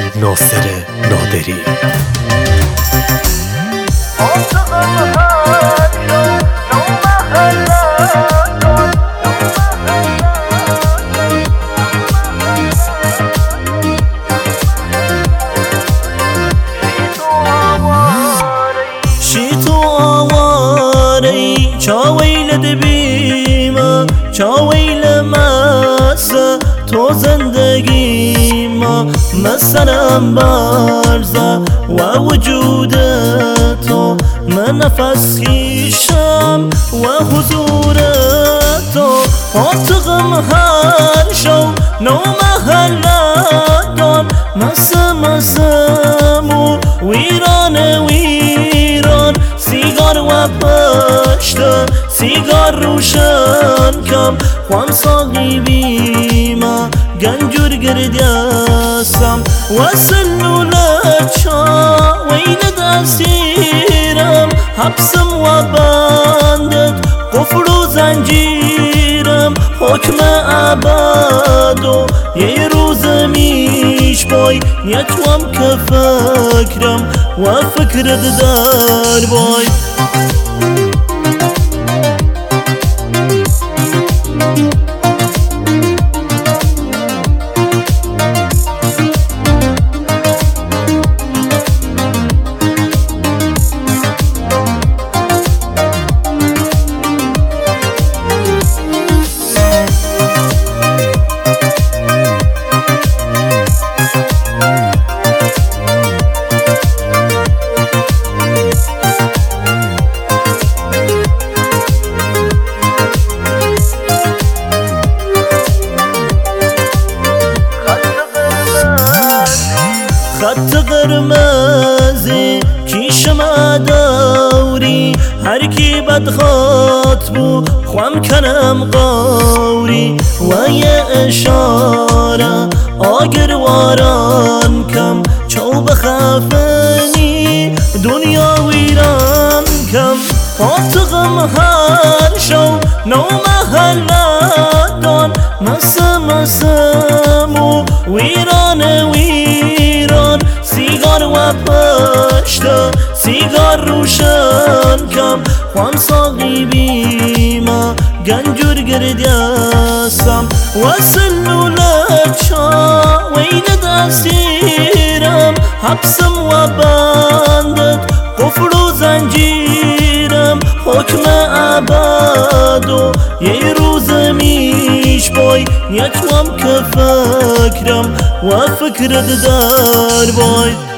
ناصر نادری. چاویل دبیما چاویل مسا تو زندگی ما مثلا برزا و وجود تو من نفس خیشم و حضور تو فاتقم هر شو نو محلدان مسمو ویران سیگار و پشتا سیگار روشن کم خوان ساقی بیما گنجور گردیاسم و سلولچا وین دستیرم حبسم و بندت قفل و زنجیرم حکم ابدو یه روز میش بای نیتوام که فکرم و فکرت در بای. خط قرمزی کیشم داوری هر کی بد خط بو خوام کنم قوری و یه اشاره آگر واران کم چو بخافنی دنیا ویران کم فاتقم هر شو نو محلدان مسمو ویران سیگار و پشتا سیگار روشن کم خوان ساقی بیما گنجور گردیاسم و سلولچا وین دستیرم حبسم و بندت قفل و زنجیرم حکم ابدو یه روز میش بای نیتوام که فکرم و فکرت در بای.